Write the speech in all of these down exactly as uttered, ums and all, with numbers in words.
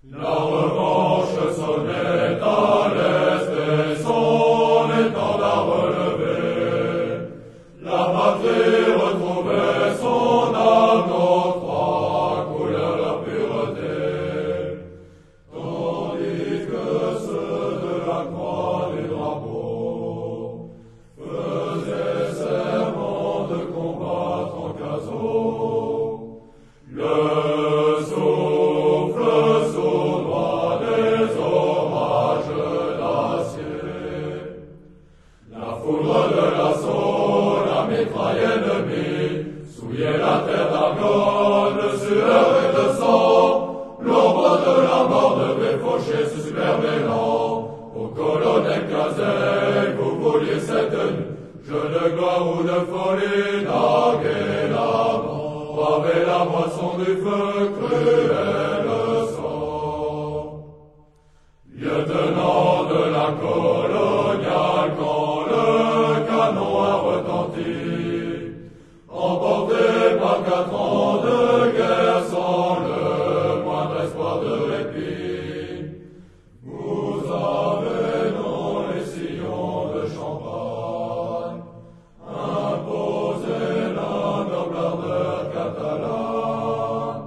La revanche sonnait à l'est et son étendard relevé. La patrie retrouvait son âme, nos trois couleurs la pureté. Tandis que ceux de la croix des drapeaux faisaient serment de combattre en caseau. Le souffle sournois des orages d'acier, la foudre de l'assaut, la mitraille ennemie, souillait la terre d'argent, de sueur et de sang. L'ombre de la mort devait faucher ce superbe élan. Au colonel Cazel, vous vouliez cette jeu de gloire ou de folie, narguer la mort, avec la moisson du feu, cruel sang. Lieutenant de la coloniale, quand le canon a retenti, emporté par quatre ans de guerre sans le moindre espoir de répit, vous avez dans les sillons de Champagne imposé la noble ardeur catalane,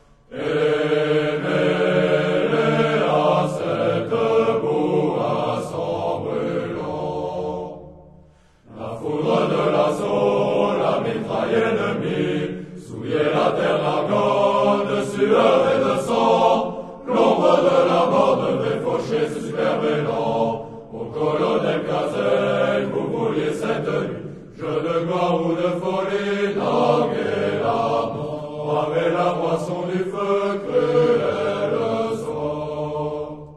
et mêlé à cette bourrasse en brûlant, la foudre de l'assaut, la mitraille ennemie, souillait la terre d'argent, de sueur et de sang. L'ombre de la mort devait faucher ce superbe élan. Au colonel Cazel, vous vouliez cette nuit, jeu de gloire ou de folie, narguer la mort, avec la moisson du feu, cruel sang.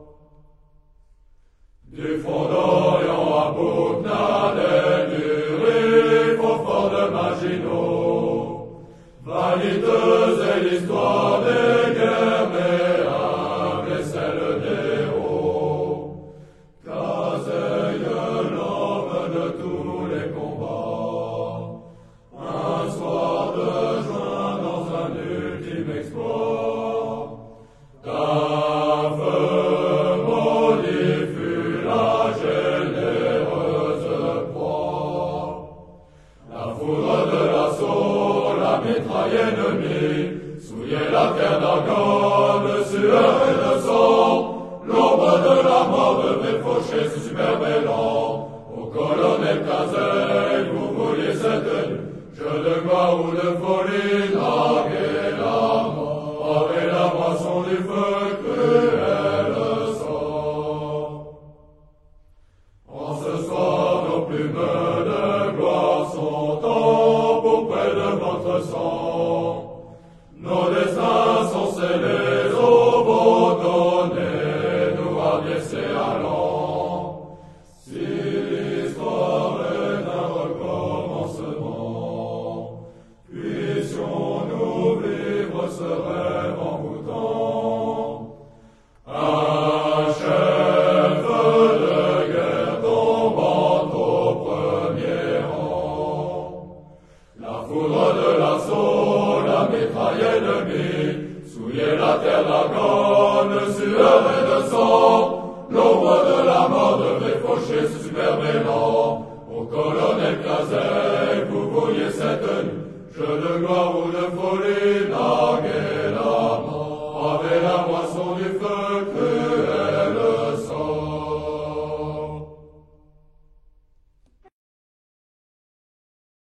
Du front d'Orient à Bouquenalet, du Rif au fort de Maginot, vaniteuse est l'histoire des guerres, mais humble est celle des héros. Cazeille, l'homme de tous les combats, un soir de juin dans un ultime exploit, d'un feu maudit fut la généreuse proie. La foudre de l'assaut, la mitraille ennemie, souillait la terre d'argent, de sueur et de sang. L'ombre de la mort devait faucher ce superbe élan. Au colonel Cazel, vous vouliez cette nuit, jeu de gloire ou de folie, narguer la mort, avec la moisson du feu, cruel sang. En ce soir, nos plumes de gloire sont empourprées de votre sang. Nos destins sont scellés au beau donné, nous hardiesses et allants. Si l'histoire est un recommencement, puissions-nous vivre ce rêve envoûtant. Un chef de guerre tombant au premier rang. La foudre de l'assaut, la mitraille ennemie, souillait la terre d'argent, de sueur et de